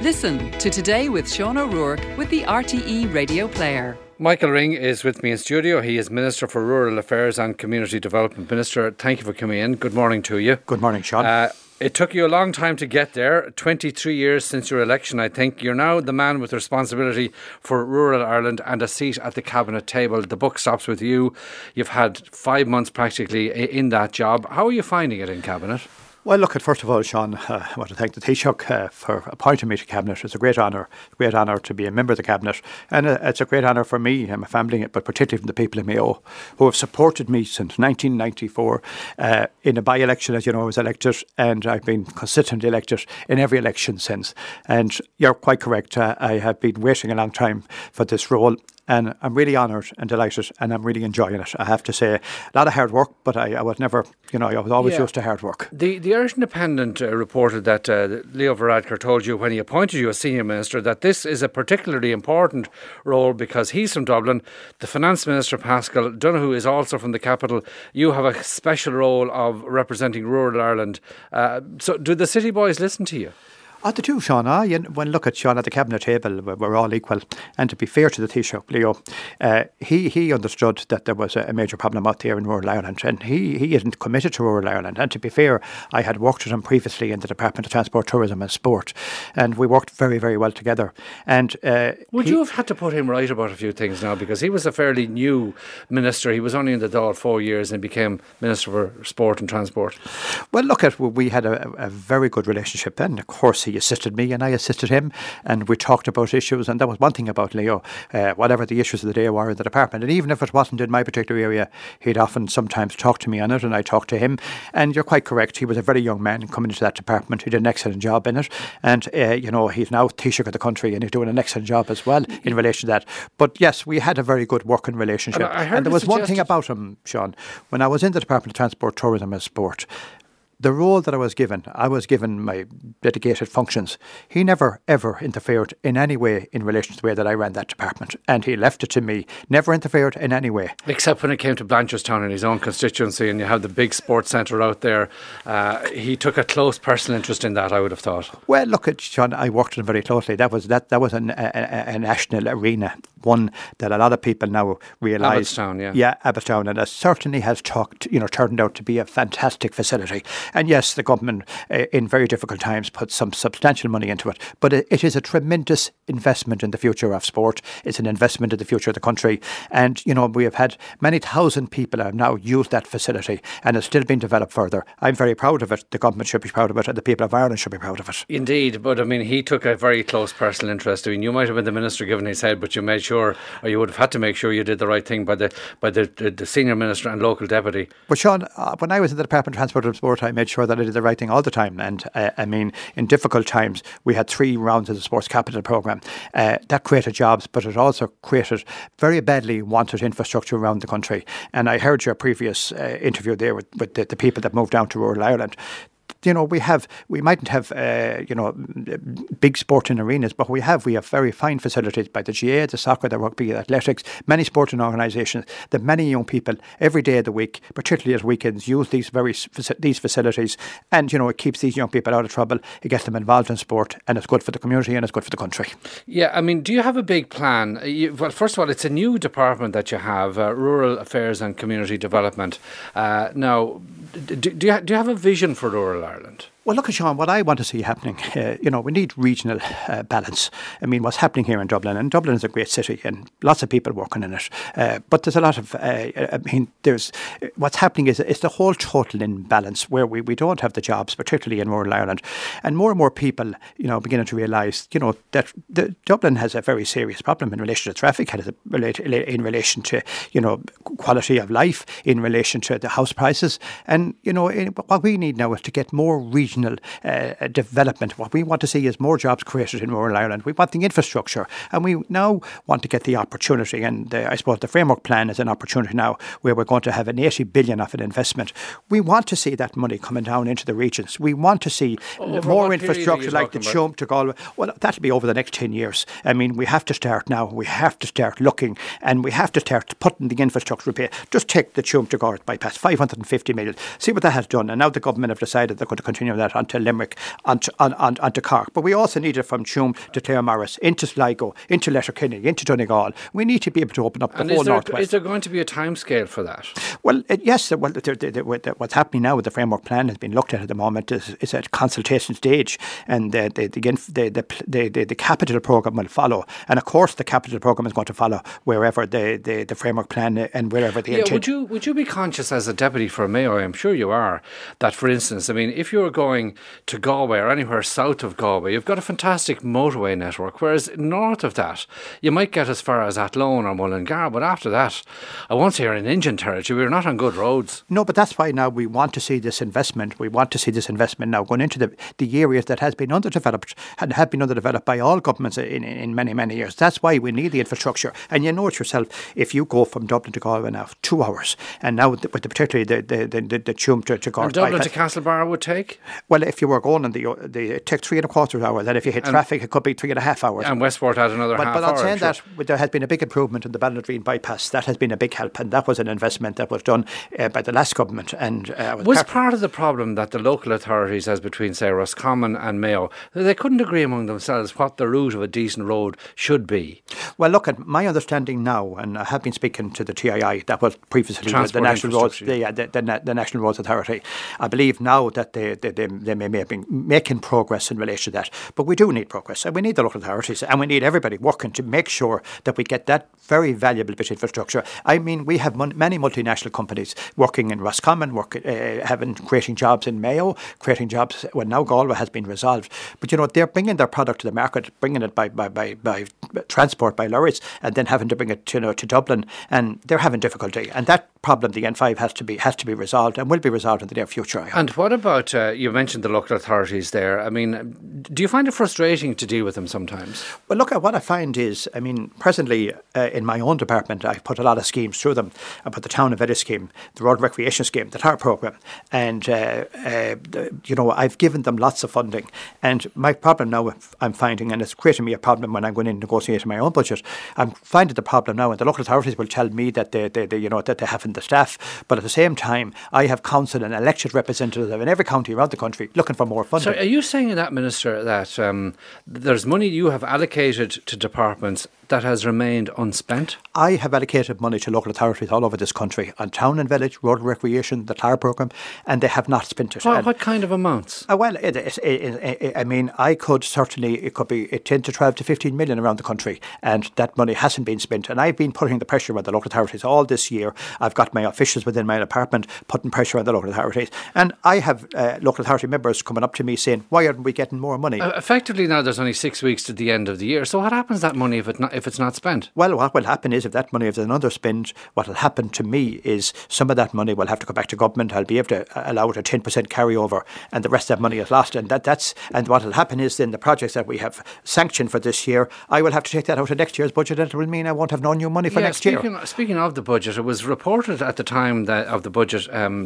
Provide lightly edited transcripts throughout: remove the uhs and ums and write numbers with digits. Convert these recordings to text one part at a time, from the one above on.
Listen to Today with Sean O'Rourke with the RTE Radio Player. Michael Ring is with me in studio. He is Minister for Rural Affairs and Community Development. Minister, thank you for coming in. Good morning to you. Good morning, Sean. It took you a long time to get there, 23 years since your election, I think. You're now the man with responsibility for rural Ireland and a seat at the cabinet table. The buck stops with you. You've had 5 months practically in that job. How are you finding it in cabinet? Well, look, first of all, Sean, I want to thank the Taoiseach for appointing me to Cabinet. It's a great honour to be a member of the Cabinet. And it's a great honour for me and my family, but particularly from the people in Mayo, who have supported me since 1994. In a by-election, as you know, I was elected, and I've been consistently elected in every election since. And you're quite correct, I have been waiting a long time for this role. And I'm really honoured and delighted, and I'm really enjoying it. I have to say, a lot of hard work, but I was never, I was always used to hard work. The Irish Independent reported that Leo Varadkar told you when he appointed you as Senior Minister that this is a particularly important role because he's from Dublin. The Finance Minister, Paschal Donoghue, is also from the capital. You have a special role of representing rural Ireland. So do the city boys listen to you? They do, Sean. When look at Sean at the cabinet table, we're all equal. And to be fair to the Taoiseach, Leo, he understood that there was a major problem out there in rural Ireland, and he isn't committed to rural Ireland. And to be fair, I had worked with him previously in the Department of Transport, Tourism and Sport, and we worked very, very well together. And would you have had to put him right about a few things now? Because he was a fairly new minister. He was only in the Dáil 4 years and became Minister for Sport and Transport. Well, look, we had a very good relationship then. Of course, he assisted me and I assisted him, and we talked about issues. And that was one thing about Leo, whatever the issues of the day were in the department, and even if it wasn't in my particular area, he'd often sometimes talk to me on it, and I talked to him. And you're quite correct, he was a very young man coming into that department. He did an excellent job in it, and he's now Taoiseach of the country, and he's doing an excellent job as well in relation to that. But yes, we had a very good working relationship. And there was one thing about him, Sean, when I was in the Department of Transport, Tourism and Sport, the role that I was given my dedicated functions. He never, ever interfered in any way in relation to the way that I ran that department. And he left it to me. Never interfered in any way. Except when it came to Blanchardstown in his own constituency, and you have the big sports centre out there. He took a close personal interest in that, I would have thought. Well, look, Sean, I worked with him very closely. That was a national arena, one that a lot of people now realise. Abbottstown, yeah. Yeah, Abbottstown. And it certainly has turned out to be a fantastic facility. And yes, the government in very difficult times put some substantial money into it. But it is a tremendous investment in the future of sport. It's an investment in the future of the country. And, we have had many thousand people have now used that facility, and it's still being developed further. I'm very proud of it. The government should be proud of it, and the people of Ireland should be proud of it. Indeed. But, he took a very close personal interest. You might have been the minister given his head, but you made sure, or you would have had to make sure you did the right thing by the senior minister and local deputy. But, Sean, when I was in the Department of Transport and Sport, I made sure that I did the right thing all the time. And in difficult times, we had 3 rounds of the Sports Capital programme. That created jobs, but it also created very badly wanted infrastructure around the country. And I heard your previous interview there with the people that moved down to rural Ireland. We mightn't have big sporting arenas, but we have very fine facilities by the GA, the soccer, the rugby, the athletics, many sporting organisations that many young people every day of the week, particularly at weekends, use these facilities, and it keeps these young people out of trouble. It gets them involved in sport, and it's good for the community and it's good for the country. Yeah, do you have a big plan? Well, first of all, it's a new department that you have, Rural Affairs and Community Development. Now, do you have a vision for rural Ireland? Well, look, Sean, what I want to see happening, we need regional balance. What's happening here in Dublin, and Dublin is a great city and lots of people working in it. But there's a lot of, what's happening is it's the whole total imbalance where we don't have the jobs, particularly in rural Ireland. And more people, beginning to realise, that Dublin has a very serious problem in relation to traffic, in relation to, quality of life, in relation to the house prices. And, what we need now is to get more regional development. What we want to see is more jobs created in rural Ireland. We want the infrastructure, and we now want to get the opportunity, and I suppose the framework plan is an opportunity now where we're going to have an 80 billion of an investment. We want to see that money coming down into the regions. We want to see more infrastructure like the Tuam to Galway. Well, that'll be over the next 10 years. We have to start now. We have to start looking, and we have to start putting the infrastructure repair. Just take the Tuam to Galway bypass, 550 million. See what that has done. And now the government have decided they're going to continue that onto Limerick, onto Cork. But we also need it from Tuam to Claremorris, into Sligo, into Letterkenny, into Donegal. We need to be able to open up the whole northwest. Is there going to be a timescale for that? Well, yes. Well, what's happening now with the framework plan has been looked at the moment is at consultation stage, and the capital programme will follow. And of course, the capital programme is going to follow wherever the framework plan and wherever the intent. Would you be conscious as a deputy for a mayor? I'm sure you are. That, for instance, I mean, if you're going to Galway or anywhere south of Galway, you've got a fantastic motorway network, whereas north of that, you might get as far as Athlone or Mullingar, but after that, I won't say you're in Injun territory. We're not on good roads. No, but that's why now we want to see this investment. We want to see this investment now going into the areas that has been underdeveloped and have been underdeveloped by all governments in many, many years. That's why we need the infrastructure. And you know it yourself, if you go from Dublin to Galway now, 2 hours, and now with particularly the Tuam to Galway. And Dublin to Castlebar would take? Well, if you were going on it take 3.25 hours, and if you hit traffic, it could be 3.5 hours. And Westport had another half hour. But I'm saying that there has been a big improvement in the Ballinadreen bypass. That has been a big help, and that was an investment that was done by the last government. And was part of the problem that the local authorities, as between, say, Roscommon and Mayo, they couldn't agree among themselves what the route of a decent road should be? Well, look, at my understanding now, and I have been speaking to the TII, that was previously the National Roads, the National Roads Authority. I believe now that they may have been making progress in relation to that. But we do need progress, and we need the local authorities, and we need everybody working to make sure that we get that very valuable bit of infrastructure. I mean, we have many multinational companies working in Roscommon, creating jobs in Mayo, creating jobs when now Galway has been resolved. But you know, they're bringing their product to the market, bringing it by transport, by lorries, and then having to bring it to Dublin, and they're having difficulty. And that problem, the N5, has to be resolved, and will be resolved in the near future, I hope. And what about, you mentioned the local authorities there. I mean, do you find it frustrating to deal with them sometimes? Well, look, what I find is, I mean, presently in my own department, I've put a lot of schemes through them. I put the Town and Village scheme, the Road Recreation scheme, the TAR programme, and, you know, I've given them lots of funding. And my problem now, I'm finding, and it's creating me a problem when I'm going in negotiating my own budget, I'm finding the problem now, and the local authorities will tell me that they haven't the staff, but at the same time, I have council and elected representatives in every county around the country looking for more funding. So are you saying that, Minister, that there's money you have allocated to departments that has remained unspent? I have allocated money to local authorities all over this country on Town and Village, Road Recreation, the TAR programme, and they have not spent it. What kind of amounts? Well, I mean, I could certainly, it could be 10 to 12 to 15 million around the country, and that money hasn't been spent. And I've been putting the pressure on the local authorities all this year. I've got my officials within my department putting pressure on the local authorities. And I have local authority members coming up to me saying, why aren't we getting more money? Effectively now there's only 6 weeks to the end of the year. So what happens to that money if it's not spent? Well, what will happen is if that money is an underspend, what will happen to me is some of that money will have to go back to government. I'll be able to allow it a 10% carryover, and the rest of that money is lost. And and what will happen is then the projects that we have sanctioned for this year, I will have to take that out of next year's budget, and it will mean I won't have no new money for next year. Speaking of the budget, it was reported at the time of the budget,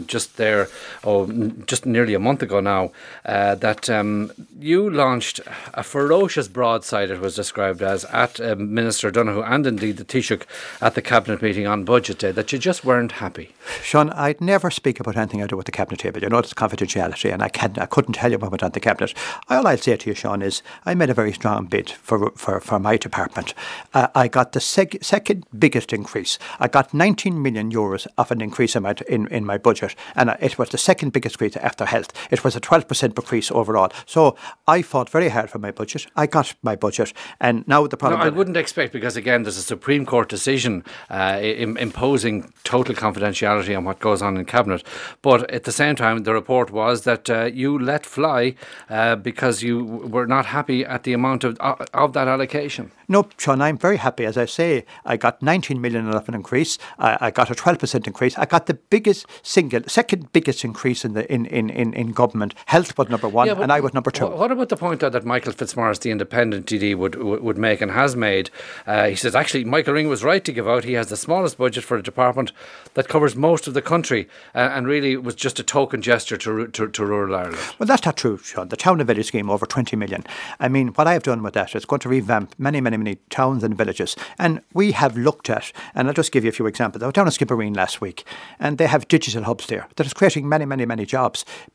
just nearly a month ago now, that you launched a ferocious broadside, it was described as, at Minister Donoghue and indeed the Taoiseach at the Cabinet meeting on Budget Day, that you just weren't happy. Sean, I'd never speak about anything I do with the Cabinet table. You know, it's confidentiality, and I couldn't tell you about on the Cabinet. All I'll say to you, Sean, is I made a very strong bid for my department. I got the second biggest increase. I got 19 million euros of an increase in my budget, and it was the second biggest increase after health. It was a 12% increase overall. So I fought very hard for my budget. I got my budget, and now the problem... No, I wouldn't expect, because again, there's a Supreme Court decision imposing total confidentiality on what goes on in Cabinet. But at the same time, the report was that you let fly because you were not happy at the amount of that allocation. No, Sean, I'm very happy. As I say, I got 19 million of an increase. I got a 12% increase. I got the second biggest increase in government. Health was number one, and I was number two. What about the point that Michael Fitzmaurice, the independent TD, would make and has made? He says, actually, Michael Ring was right to give out. He has the smallest budget for a department that covers most of the country, and really it was just a token gesture to rural Ireland. Well, that's not true, Sean. The Town and Village scheme, over 20 million. I mean, what I have done with that is going to revamp many towns and villages. And we have looked at, and I'll just give you a few examples. I was down in Skibbereen last week, and they have digital hubs there that is creating many jobs. People there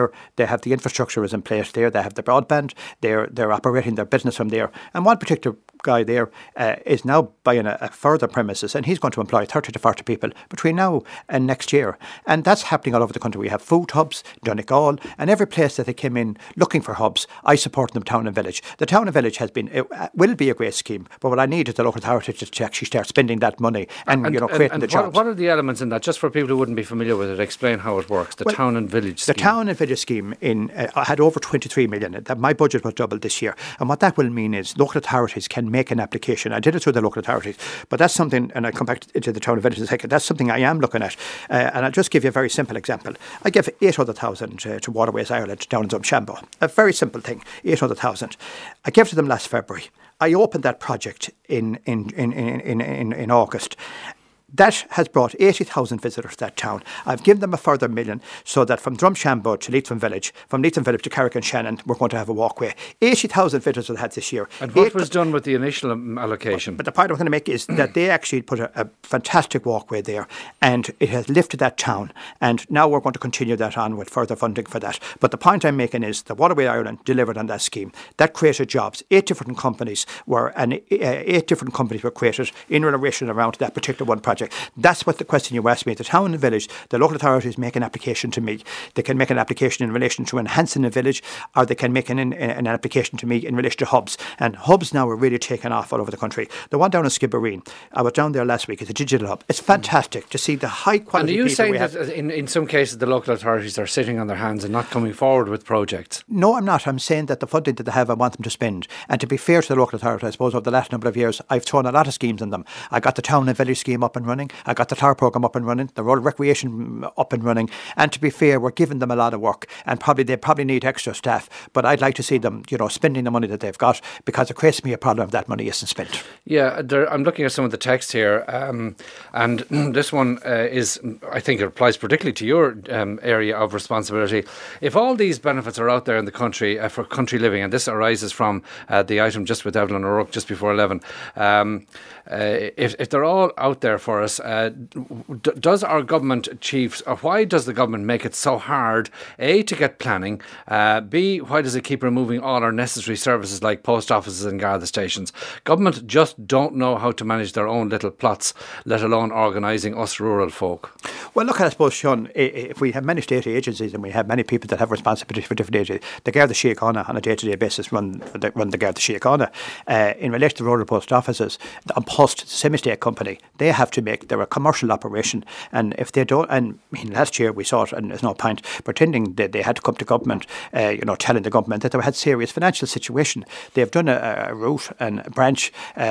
there. They have the infrastructure is in place there. They have the broadband. They're operating their business from there. And one particular guy there is now buying a further premises, and he's going to employ 30 to 40 people between now and next year. And that's happening all over the country. We have food hubs, Donegal, and every place that they came in looking for hubs, I support them, town and village. The town and village will be a great scheme, but what I need is the local authority to actually start spending that money and creating the jobs. What are the elements in that? Just for people who wouldn't be familiar with it, explain how it works. The town and village scheme. The town and village scheme had over 23 million. My budget was doubled this year, and what that will mean is local authorities can make an application. I did it through the local authorities, but that's something, and I'll come back to the town and village in a second. That's something I am looking at, and I'll just give you a very simple example. I gave 800,000 to Waterways Ireland down in Drumshanbo. A very simple thing, 800,000. I gave to them last February. I opened that project in August. That has brought 80,000 visitors to that town. I've given them a further million so that from Drumshanbo to Leitrim Village, from Leitrim Village to Carrick and Shannon, we're going to have a walkway. 80,000 visitors we've had this year. And what was done with the initial allocation? But the point I'm going to make is that they actually put a fantastic walkway there, and it has lifted that town. And now we're going to continue that on with further funding for that. But the point I'm making is the Waterway Ireland delivered on that scheme. That created jobs. 8 different companies were created in relation around that particular one project. That's what the question you asked me. The town and village, the local authorities make an application to me. They can make an application in relation to enhancing a village, or they can make an application to me in relation to hubs. And hubs now are really taking off all over the country. The one down in Skibbereen, I was down there last week, it's a digital hub. It's fantastic to see the high quality people. And are you saying that in some cases the local authorities are sitting on their hands and not coming forward with projects? No, I'm not. I'm saying that the funding that they have, I want them to spend. And to be fair to the local authorities, I suppose over the last number of years, I've thrown a lot of schemes on them. I got the town and village scheme up and running. I got the TAR programme up and running, the rural recreation up and running. And to be fair, we're giving them a lot of work, and they probably need extra staff. But I'd like to see them, spending the money that they've got, because it creates me a problem if that money isn't spent. Yeah, I'm looking at some of the text here, and this one I think it applies particularly to your area of responsibility. If all these benefits are out there in the country for country living, and this arises from the item just with Evelyn O'Rourke just before 11, if they're all out there for us, does our government chiefs, or why does the government make it so hard, A, to get planning, B, why does it keep removing all our necessary services like post offices and Garda stations? Government just don't know how to manage their own little plots, let alone organising us rural folk. Well, look, I suppose, Sean, if we have many state agencies and we have many people that have responsibility for different agencies, the Garda Síochána on a day-to-day basis run the Garda Síochána. In relation to rural post offices, on Post, semi-state company, they have to make, they're a commercial operation, and if they don't, and last year we saw it, and there's no point pretending that they had to come to government, telling the government that they had serious financial situation. They've done a route and branch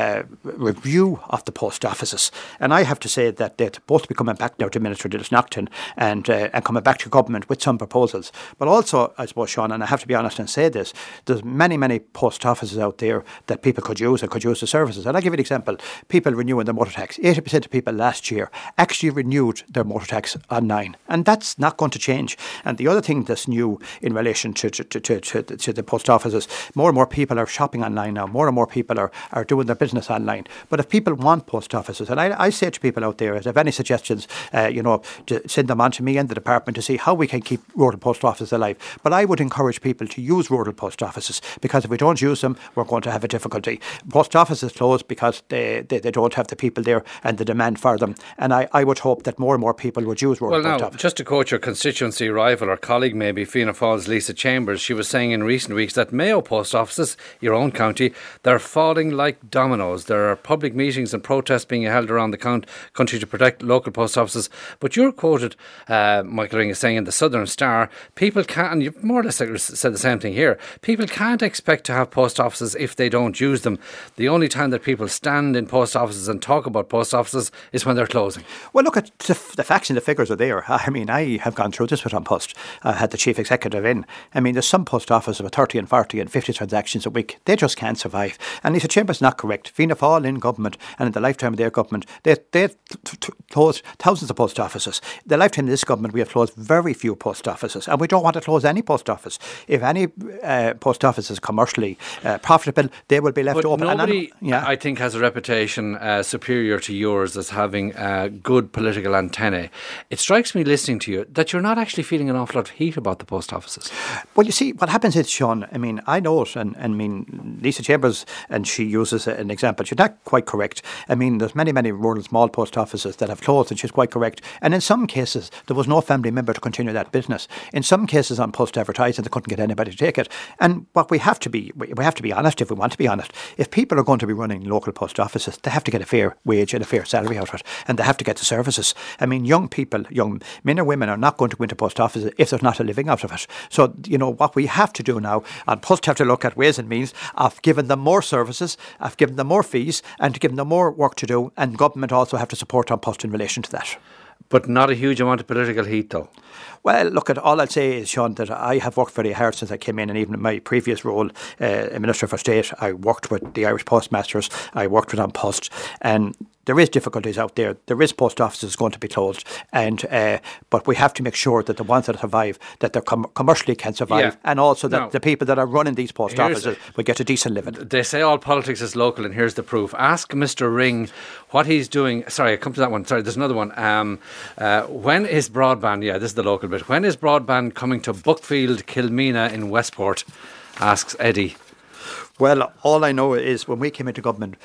review of the post offices, and I have to say that they're supposed to be coming back now to Minister Dillis-Naughton and coming back to government with some proposals. But also, I suppose, Sean, and I have to be honest and say this, there's many post offices out there that people could use and could use the services. And I'll give you an example. People renewing their motor tax. 80% of people last year actually renewed their motor tax online, and that's not going to change. And the other thing that's new in relation to the post offices, more and more people are shopping online now. More and more people are doing their business online. But if people want post offices, and I say to people out there, if they have any suggestions, to send them on to me and the department to see how we can keep rural post offices alive. But I would encourage people to use rural post offices, because if we don't use them, we're going to have a difficulty. Post offices close because they don't have the people there and the demand for them. And I would hope that more and more people would use rural post offices. Just to quote your constituency rival or colleague maybe, Fianna Fáil's Lisa Chambers, she was saying in recent weeks that Mayo post offices, your own county, they're falling like dominoes. There are public meetings and protests being held around the country to protect local post offices. But you're quoted, Michael Ring is saying in the Southern Star, people can't, and you've more or less said the same thing here, people can't expect to have post offices if they don't use them. The only time that people stand in post offices and talk about post offices is when they're closing. Well, look, at the facts and the figures are there. I mean, I have gone through this with An Post. I had the chief executive in. I mean, there's some post offices with 30 and 40 and 50 transactions a week. They just can't survive. And Lisa Chambers is not correct. Fianna Fáil in government, and in the lifetime of their government, they closed thousands of post offices. In the lifetime of this government, we have closed very few post offices, and we don't want to close any post office. If any post office is commercially profitable, they will be left open. Nobody, I think, has a reputation superior to yours as having good political antennae. It strikes me listening to you that you're not actually feeling an awful lot of heat about the post offices. Well, you see, what happens is, Sean, I mean, I know it, and I mean, Lisa Chambers, and she uses an example. She's not quite correct. I mean, there's many rural small post offices that have closed, and she's quite correct. And in some cases, there was no family member to continue that business. In some cases, on post advertising, they couldn't get anybody to take it. And what we have to be honest, if we want to be honest. If people are going to be running local post offices, they have to get a fair wage and a fair salary out of it, and they have to get the services. I mean, young people, young men or women, are not going to go into post offices if there's not a living out of it. So, you know, what we have to do now, and Post have to look at ways and means of giving them more services, of giving them more fees, and to give them more work to do, and government also have to support on Post in relation to that. But not a huge amount of political heat, though. Well, look, all I'll say is, Sean, that I have worked very hard since I came in, and even in my previous role, Minister for State, I worked with the Irish Postmasters, I worked with An Post, and there is difficulties out there. There is post offices going to be closed, and but we have to make sure that the ones that survive, that they commercially can survive, and also that the people that are running these post offices will get a decent living. They say all politics is local, and here's the proof. Ask Mr. Ring what he's doing. Sorry, I come to that one. Sorry, there's another one. When is broadband? Yeah, this is the local bit. When is broadband coming to Buckfield, Kilmena in Westport? Asks Eddie. Well, all I know is when we came into government,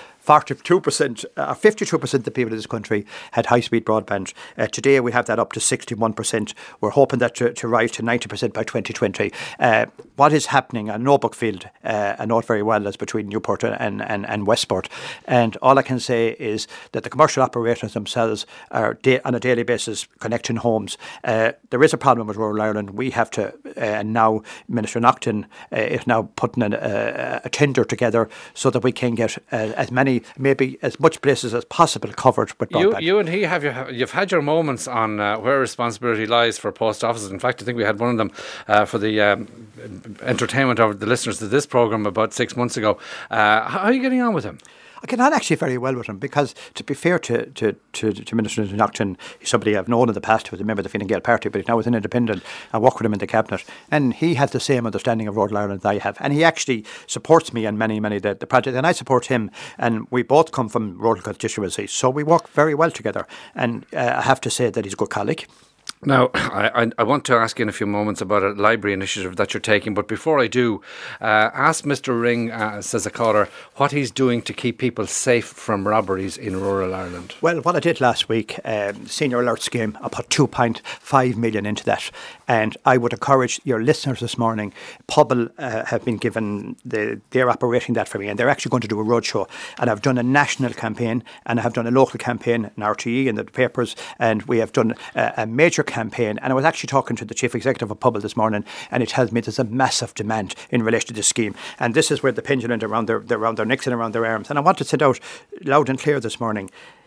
52% of the people in this country had high-speed broadband. Today we have that up to 61%. We're hoping that to rise to 90% by 2020. What is happening, I know Buckfield, I know it very well, is between Newport and Westport. And all I can say is that the commercial operators themselves are on a daily basis connecting homes. There is a problem with rural Ireland. We have to, and now Minister Naughton is now putting a tender together so that we can get as many, maybe as much places as possible covered with broadband. You and he you've had your moments on where responsibility lies for post offices. In fact, I think we had one of them for the entertainment of the listeners to this programme about 6 months ago. How are you getting on with him? I get on actually very well with him because, to be fair to Minister Naughton, he's somebody I've known in the past who was a member of the Fine Gael party, but he's now an independent. I work with him in the cabinet, and he has the same understanding of rural Ireland that I have, and he actually supports me on many of the projects, and I support him, and we both come from rural constituencies, so we work very well together, and I have to say that he's a good colleague. Now, I want to ask you in a few moments about a library initiative that you're taking, but before I do, ask Mr. Ring, says a caller, what he's doing to keep people safe from robberies in rural Ireland. Well, what I did last week, Senior Alert Scheme, I put 2.5 million into that, and I would encourage your listeners this morning. Pobble have been given, they're operating that for me, and they're actually going to do a roadshow, and I've done a national campaign, and I have done a local campaign in RTE and the papers, and we have done a major campaign. And I was actually talking to the Chief Executive of Pobble this morning, and he tells me there's a massive demand in relation to this scheme, and this is where the pendulum around their necks and around their arms. And I want to send out loud and clear this morning,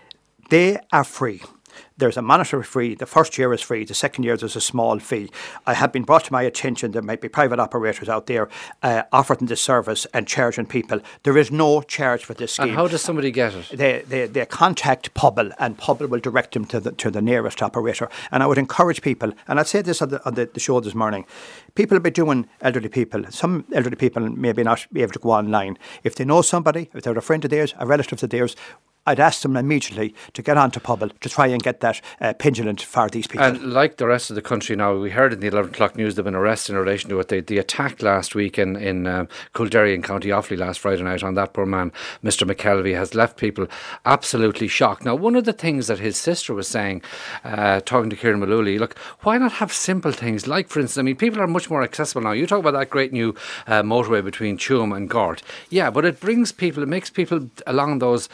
they are free. There's a monetary fee. The first year is free. The second year there's a small fee. I have been brought to my attention there might be private operators out there offering this service and charging people. There is no charge for this scheme. And how does somebody get it? They contact Pobble, and Pobble will direct them to the nearest operator. And I would encourage people, and I'd say this on the show this morning, people will be doing elderly people. Some elderly people maybe not be able to go online. If they know somebody, if they're a friend of theirs, a relative of theirs, I'd ask them immediately to get on to Pobble to try and get that pendulum for these people. And like the rest of the country now, we heard in the 11 o'clock news there have been arrests in relation to it. The attack last week in Coolderry in County Offaly last Friday night on that poor man, Mr. McKelvey, has left people absolutely shocked. Now, one of the things that his sister was saying, talking to Kieran Mullooly, look, why not have simple things like, for instance, I mean, people are much more accessible now. You talk about that great new motorway between Tuam and Gort. Yeah, but it brings people, it makes people along those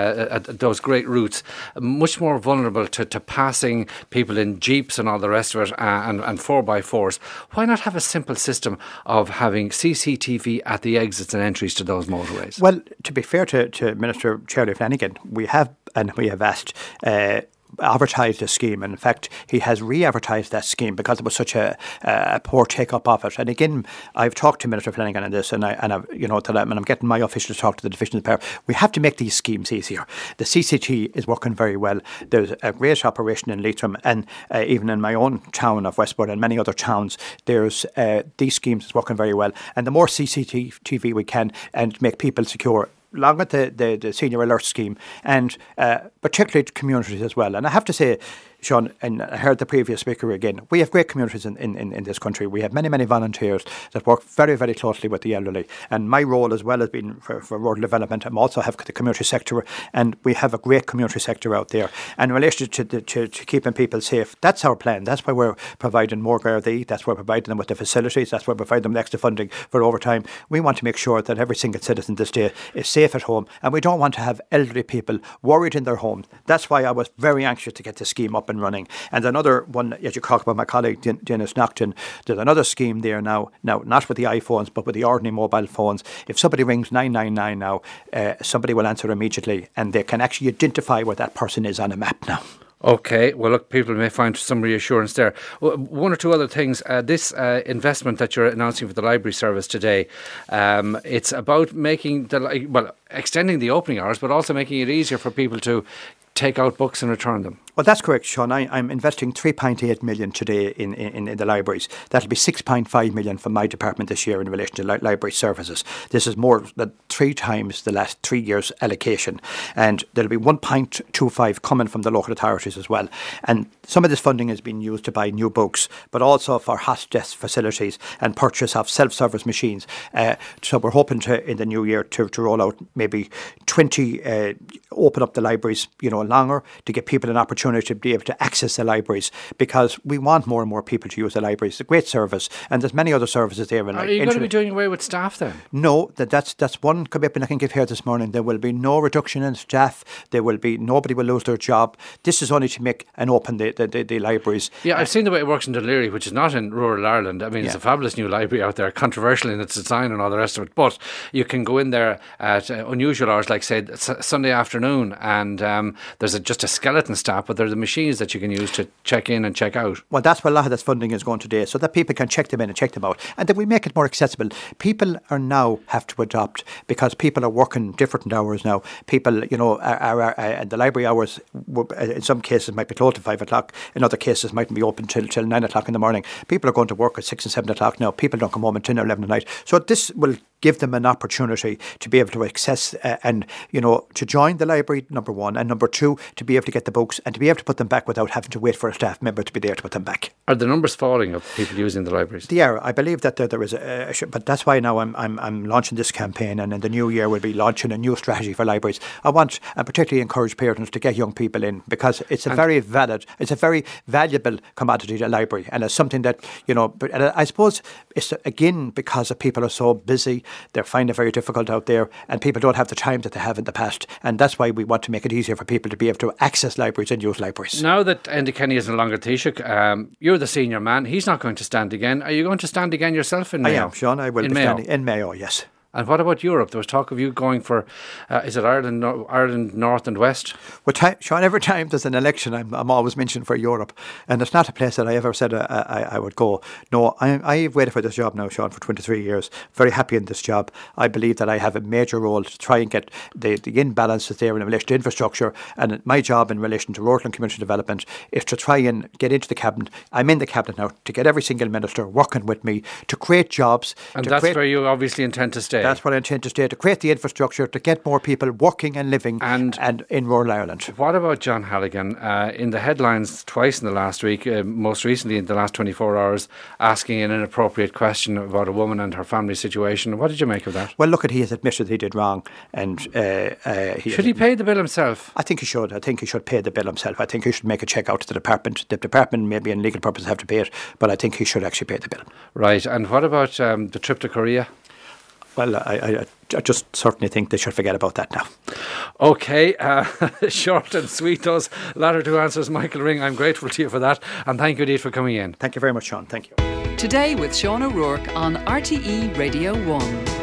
great routes much more vulnerable to passing people in jeeps and all the rest of it, and 4x4s. Why not have a simple system of having CCTV at the exits and entries to those motorways? Well, to be fair to Minister Charlie Flanagan, we have asked advertised the scheme, and in fact he has re-advertised that scheme because it was such a poor take-up of it. And again, I've talked to Minister Flanagan on this, and I'm getting my officials to talk to the Division of the Power. We have to make these schemes easier. The CCT is working very well. There's a great operation in Leitrim, and even in my own town of Westport and many other towns, there's these schemes is working very well. And the more CCTV we can and make people secure, along with the Senior Alert Scheme, and particularly communities as well. And I have to say, Sean, and I heard the previous speaker again, we have great communities in this country. We have many, many volunteers that work very, very closely with the elderly. And my role as well has been for rural development. I also have the community sector, and we have a great community sector out there. And in relation to keeping people safe, that's our plan. That's why we're providing more Gardaí. That's why we're providing them with the facilities. That's why we're providing them extra funding for overtime. We want to make sure that every single citizen this day is safe at home, and we don't want to have elderly people worried in their homes. That's why I was very anxious to get the scheme up and running. And another one, as you talked about my colleague Dennis Naughton, there's another scheme there now not with the iPhones but with the ordinary mobile phones. If somebody rings 999 now, somebody will answer immediately, and they can actually identify where that person is on a map now. Okay, well, look, people may find some reassurance there. One or two other things. This investment that you're announcing for the library service today, it's about making extending the opening hours, but also making it easier for people to take out books and return them. Well, that's correct, Sean. I'm investing 3.8 million today in the libraries. That'll be 6.5 million from my department this year in relation to library services. This is more than 3 times the last 3 years' allocation. And there'll be 1.25 coming from the local authorities as well. And some of this funding has been used to buy new books, but also for hot desk facilities and purchase of self-service machines. So we're hoping to, in the new year, to roll out maybe 20, open up the libraries, longer, to give people an opportunity to be able to access the libraries, because we want more and more people to use the libraries. It's a great service, and there's many other services there. Are you going to be doing away with staff then? No, that's one commitment I can give here this morning. There will be no reduction in staff. Nobody will lose their job. This is only to make and open the libraries. Yeah, I've seen the way it works in Dún Laoghaire, which is not in rural Ireland. I mean, it's a fabulous new library out there, controversial in its design and all the rest of it. But you can go in there at unusual hours, like say Sunday afternoon, and there's just a skeleton staff, but there's the machines that you can use to check in and check out. Well, that's where a lot of this funding is going today, so that people can check them in and check them out, and then we make it more accessible. People are now have to adopt, because people are working different hours now. People, and the library hours in some cases might be closed at 5 o'clock. In other cases might be open till 9 o'clock in the morning. People are going to work at 6 and 7 o'clock now. People don't come home at 10 or 11 at night. So this will give them an opportunity to be able to access and to join the library, number one, and number two, to be able to get the books and to be able to put them back without having to wait for a staff member to be there to put them back. Are the numbers falling of people using the libraries? They are. I believe that there is but that's why now I'm launching this campaign, and in the new year we'll be launching a new strategy for libraries. I want and particularly encourage parents to get young people in, because it's a very valuable commodity, the library, and it's something that But I suppose it's again because the people are so busy. They're finding it very difficult out there, and people don't have the time that they have in the past, and that's why we want to make it easier for people to be able to access libraries and use libraries. Now that Enda Kenny is no longer Taoiseach, you're the senior man. He's not going to stand again. Are you going to stand again yourself in Mayo? I am, Sean. I will be standing in Mayo, yes. And what about Europe? There was talk of you going for, is it Ireland North and West? Well, Sean, every time there's an election, I'm always mentioned for Europe. And it's not a place that I ever said I would go. No, I've waited for this job now, Sean, for 23 years. Very happy in this job. I believe that I have a major role to try and get the imbalances there in relation to infrastructure. And my job in relation to rural and community development is to try and get into the cabinet. I'm in the cabinet now, to get every single minister working with me to create jobs. And that's where you obviously intend to stay. That's what I intend to stay, to create the infrastructure to get more people working and living and in rural Ireland. What about John Halligan? In the headlines twice in the last week, most recently in the last 24 hours, asking an inappropriate question about a woman and her family situation. What did you make of that? Well, look, he has admitted he did wrong. And should he pay the bill himself? I think he should. I think he should pay the bill himself. I think he should make a cheque out to the department. The department, maybe in legal purposes, have to pay it, but I think he should actually pay the bill. Right. And what about the trip to Korea? Well, I just certainly think they should forget about that now. OK, short and sweet, those latter two answers, Michael Ring. I'm grateful to you for that, and thank you indeed for coming in. Thank you very much, Sean. Thank you. Today with Sean O'Rourke on RTE Radio 1.